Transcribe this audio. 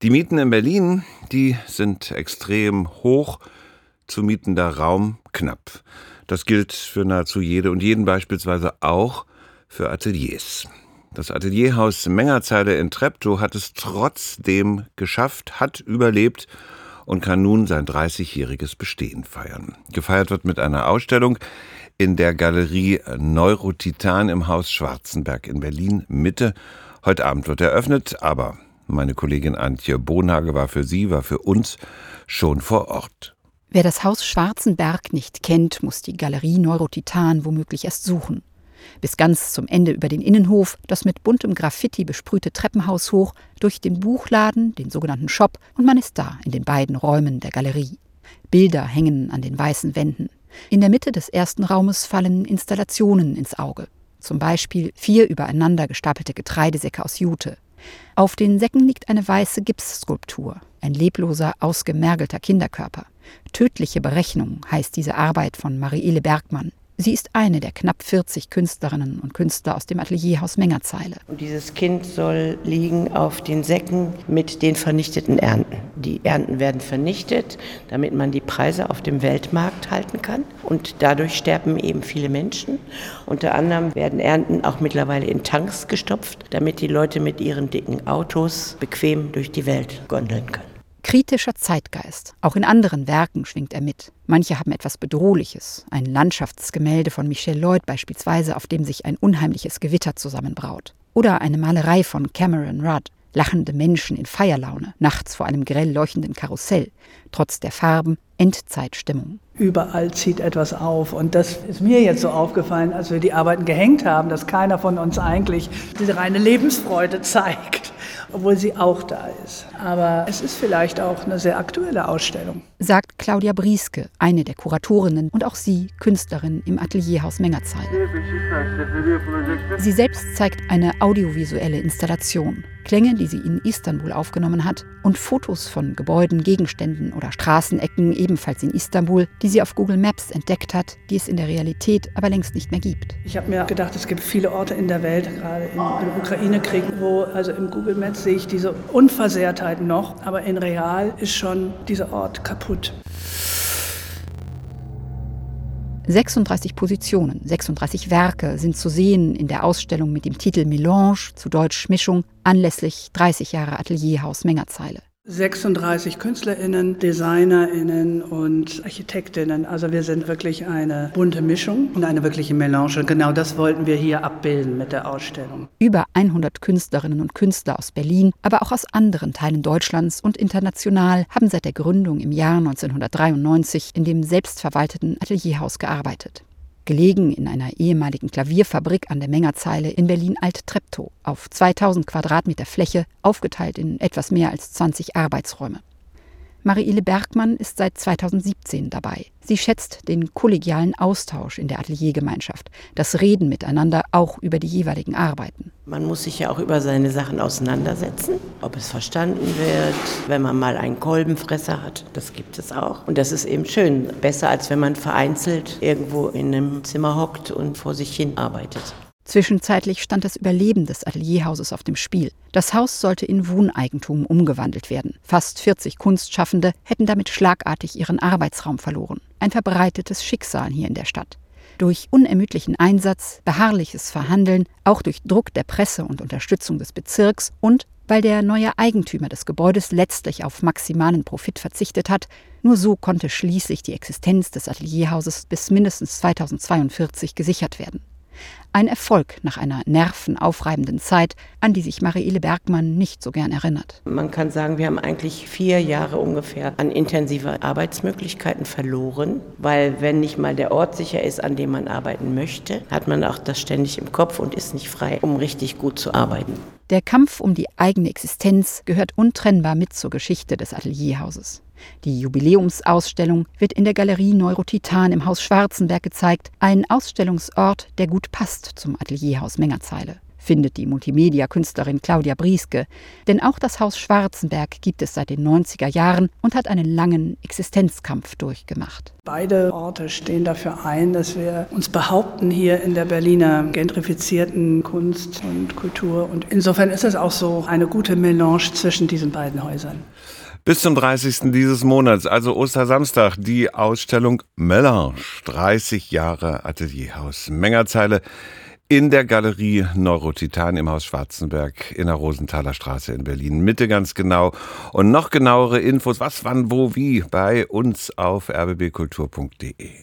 Die Mieten in Berlin, die sind extrem hoch, zu mietender Raum knapp. Das gilt für nahezu jede und jeden, beispielsweise auch für Ateliers. Das Atelierhaus Mengerzeile in Treptow hat es trotzdem geschafft, hat überlebt und kann nun sein 30-jähriges Bestehen feiern. Gefeiert wird mit einer Ausstellung in der Galerie Neurotitan im Haus Schwarzenberg in Berlin Mitte. Heute Abend wird eröffnet, aber meine Kollegin Antje Bonhage war für uns schon vor Ort. Wer das Haus Schwarzenberg nicht kennt, muss die Galerie Neurotitan womöglich erst suchen. Bis ganz zum Ende über den Innenhof, das mit buntem Graffiti besprühte Treppenhaus hoch, durch den Buchladen, den sogenannten Shop, und man ist da in den beiden Räumen der Galerie. Bilder hängen an den weißen Wänden. In der Mitte des ersten Raumes fallen Installationen ins Auge. Zum Beispiel 4 übereinander gestapelte Getreidesäcke aus Jute. Auf den Säcken liegt eine weiße Gipsskulptur, ein lebloser, ausgemergelter Kinderkörper. Tödliche Berechnung heißt diese Arbeit von Mariele Bergmann. Sie ist eine der knapp 40 Künstlerinnen und Künstler aus dem Atelierhaus Mengerzeile. Und dieses Kind soll liegen auf den Säcken mit den vernichteten Ernten. Die Ernten werden vernichtet, damit man die Preise auf dem Weltmarkt halten kann. Und dadurch sterben eben viele Menschen. Unter anderem werden Ernten auch mittlerweile in Tanks gestopft, damit die Leute mit ihren dicken Autos bequem durch die Welt gondeln können. Kritischer Zeitgeist. Auch in anderen Werken schwingt er mit. Manche haben etwas Bedrohliches. Ein Landschaftsgemälde von Michel Lloyd beispielsweise, auf dem sich ein unheimliches Gewitter zusammenbraut. Oder eine Malerei von Cameron Rudd. Lachende Menschen in Feierlaune, nachts vor einem grell leuchtenden Karussell. Trotz der Farben Endzeitstimmung. Überall zieht etwas auf. Und das ist mir jetzt so aufgefallen, als wir die Arbeiten gehängt haben, dass keiner von uns eigentlich diese reine Lebensfreude zeigt, obwohl sie auch da ist. Aber es ist vielleicht auch eine sehr aktuelle Ausstellung. Sagt Claudia Brieske, eine der Kuratorinnen und auch sie Künstlerin im Atelierhaus Mengerzeile. Sie selbst zeigt eine audiovisuelle Installation. Klänge, die sie in Istanbul aufgenommen hat, und Fotos von Gebäuden, Gegenständen oder Straßenecken, ebenfalls in Istanbul, die sie auf Google Maps entdeckt hat, die es in der Realität aber längst nicht mehr gibt. Ich habe mir gedacht, es gibt viele Orte in der Welt, gerade im Ukraine-Krieg, wo, also im Google Maps sehe ich diese Unversehrtheit noch, aber in real ist schon dieser Ort kaputt. 36 Positionen, 36 Werke sind zu sehen in der Ausstellung mit dem Titel Melange, zu Deutsch Mischung, anlässlich 30 Jahre Atelierhaus Mengerzeile. 36 KünstlerInnen, DesignerInnen und Architektinnen. Also wir sind wirklich eine bunte Mischung und eine wirkliche Melange. Genau das wollten wir hier abbilden mit der Ausstellung. Über 100 Künstlerinnen und Künstler aus Berlin, aber auch aus anderen Teilen Deutschlands und international haben seit der Gründung im Jahr 1993 in dem selbstverwalteten Atelierhaus gearbeitet. Gelegen in einer ehemaligen Klavierfabrik an der Mengerzeile in Berlin-Alt-Treptow, auf 2000 Quadratmeter Fläche, aufgeteilt in etwas mehr als 20 Arbeitsräume. Mariele Bergmann ist seit 2017 dabei. Sie schätzt den kollegialen Austausch in der Ateliergemeinschaft, das Reden miteinander auch über die jeweiligen Arbeiten. Man muss sich ja auch über seine Sachen auseinandersetzen, ob es verstanden wird, wenn man mal einen Kolbenfresser hat, das gibt es auch. Und das ist eben schön, besser als wenn man vereinzelt irgendwo in einem Zimmer hockt und vor sich hin arbeitet. Zwischenzeitlich stand das Überleben des Atelierhauses auf dem Spiel. Das Haus sollte in Wohneigentum umgewandelt werden. Fast 40 Kunstschaffende hätten damit schlagartig ihren Arbeitsraum verloren. Ein verbreitetes Schicksal hier in der Stadt. Durch unermüdlichen Einsatz, beharrliches Verhandeln, auch durch Druck der Presse und Unterstützung des Bezirks und weil der neue Eigentümer des Gebäudes letztlich auf maximalen Profit verzichtet hat, nur so konnte schließlich die Existenz des Atelierhauses bis mindestens 2042 gesichert werden. Ein Erfolg nach einer nervenaufreibenden Zeit, an die sich Mariele Bergmann nicht so gern erinnert. Man kann sagen, wir haben eigentlich 4 Jahre ungefähr an intensiver Arbeitsmöglichkeiten verloren, weil wenn nicht mal der Ort sicher ist, an dem man arbeiten möchte, hat man auch das ständig im Kopf und ist nicht frei, um richtig gut zu arbeiten. Der Kampf um die eigene Existenz gehört untrennbar mit zur Geschichte des Atelierhauses. Die Jubiläumsausstellung wird in der Galerie Neurotitan im Haus Schwarzenberg gezeigt, ein Ausstellungsort, der gut passt zum Atelierhaus Mengerzeile. findet die Multimedia-Künstlerin Claudia Brieske. Denn auch das Haus Schwarzenberg gibt es seit den 90er Jahren und hat einen langen Existenzkampf durchgemacht. Beide Orte stehen dafür ein, dass wir uns behaupten hier in der Berliner gentrifizierten Kunst und Kultur. Und insofern ist es auch so eine gute Melange zwischen diesen beiden Häusern. Bis zum 30. dieses Monats, also Ostersamstag, die Ausstellung Melange, 30 Jahre Atelierhaus Mengerzeile in der Galerie Neurotitan im Haus Schwarzenberg in der Rosenthaler Straße in Berlin Mitte ganz genau. Und noch genauere Infos, was, wann, wo, wie bei uns auf rbbkultur.de.